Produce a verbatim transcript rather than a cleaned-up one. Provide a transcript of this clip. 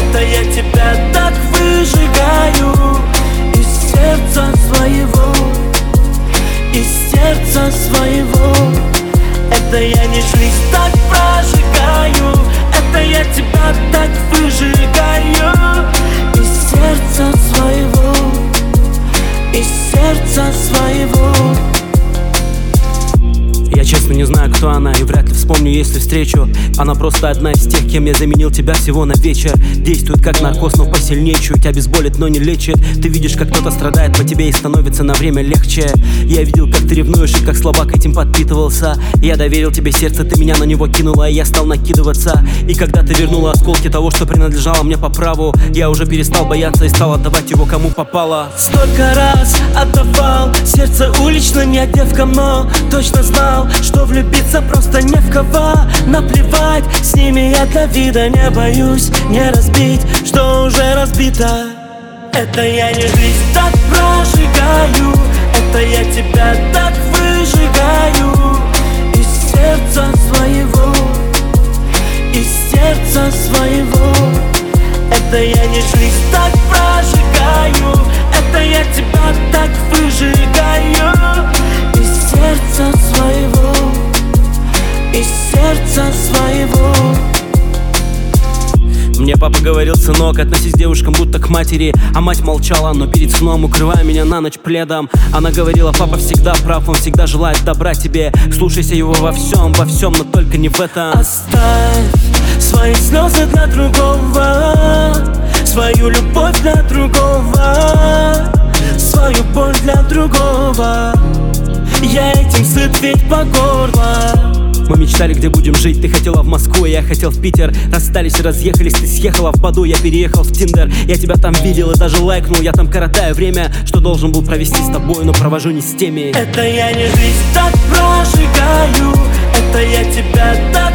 Это я тебя так выжигаю из сердца своего, из сердца своего. Это я не жизнь так прожигаю, это я тебя так выжигаю из сердца своего, из сердца своего. Я честно не знаю, кто она, и вряд ли вспомню, если встречу. Она просто одна из тех, кем я заменил тебя всего на вечер. Действует как наркоз, но посильнее чуть, обезболит, но не лечит. Ты видишь, как кто-то страдает по тебе и становится на время легче. Я видел, как ты ревнуешь и как слабак этим подпитывался. Я доверил тебе сердце, ты меня на него кинула, и я стал накидываться. И когда ты вернула осколки того, что принадлежало мне по праву, я уже перестал бояться и стал отдавать его кому попало. Столько раз отдавал сердце уличным я девкам, но точно знал, что влюбиться просто не в кого. Наплевать, с ними я для вида не боюсь не разбить, что уже разбито. Это я не жизнь так прожигаю, это я тебя так выжигаю из сердца своего, из сердца своего. Это я не жизнь так прожигаю, это я тебя так выжигаю из сердца своего, из сердца своего. Мне папа говорил: сынок, относись к девушкам будто к матери. А мать молчала, но перед сном укрывая меня на ночь пледом. Она говорила: папа всегда прав, он всегда желает добра тебе. Слушайся его во всем, во всем, но только не в этом. Оставь свои слезы для другого, свою любовь для другого, свою боль для другого. Я этим сыт ведь по горло. Мы мечтали, где будем жить. Ты хотела в Москву, я хотел в Питер. Расстались и разъехались, ты съехала в Баду, я переехал в Тиндер. Я тебя там видел и даже лайкнул. Я там коротаю время, что должен был провести с тобой, но провожу не с теми. Это я не жизнь так прожигаю, это я тебя так